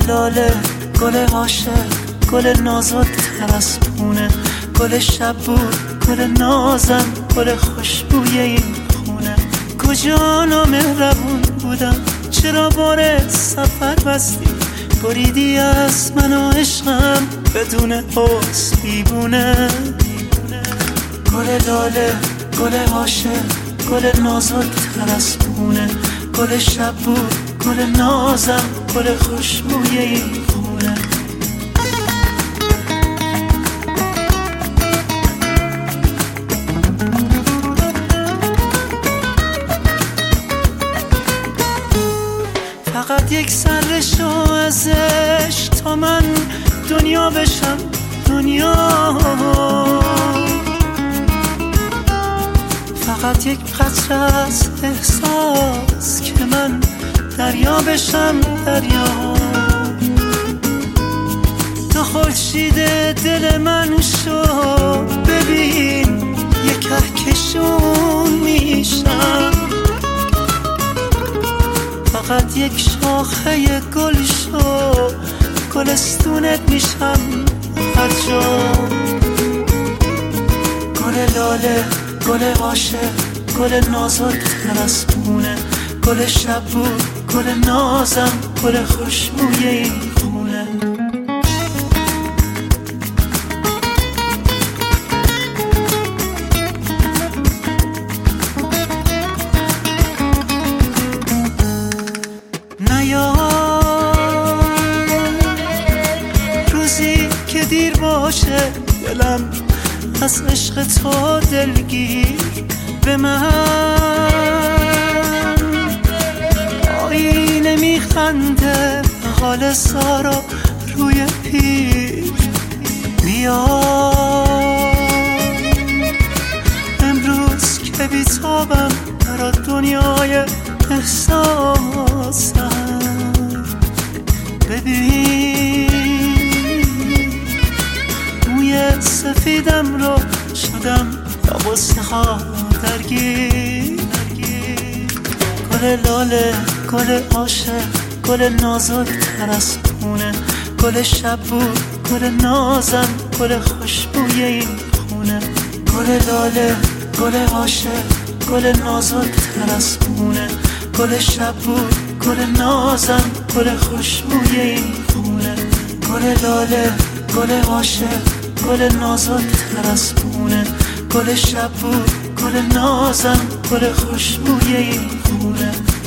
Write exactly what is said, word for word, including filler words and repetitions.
لاله، گل عاشق، گل نازک تر از پونه، گل شب بود، گل نازم، گل خوشبوی این خونه. کجا نامهربون بودم، چرا بار سفر بستی، بریدی از من و عشقم بدون حس بیبونه. گل لاله، گل عاشق، گل نازک تر از پونه، گل شب بود، گل نازم، گل خوشبوی این خونه. فقط یک سرشو ازش تا من دنیا بشم دنیا، فقط یک قطره از احساس که من دریا بشم دریا. تو خورشید دل من شو، ببین یک کهکشون میشم، فقط یک شاخه گل شو، گلستونت میشم هر جا. گل لاله، گل عاشق، گل نازک تر از پونه، گل شب بود، گل نازم، گل خوشبوی این خونه. نیا روزی که دیر باشه، دلم از عشق تو دلگیر به من آینه میخنده به حال سارا روی پیر. بیا امروز که بیتابم برات دنیای احساسم، ببین موی سفیدم رو شدم با بستخواه درگیر. گل لاله، گل عاشق، گل نازک تر از پونه، گل شب بود، گل نازم، گل خوشبوی این خونه. گل لاله، گل عاشق، گل نازک تر از پونه، گل شب بود، گل نازم، گل خوشبوی این خونه. گل لاله، گل عاشق، گل نازک تر از پونه، گل شب بود، گل نازم، گل خوشبوی این خونه.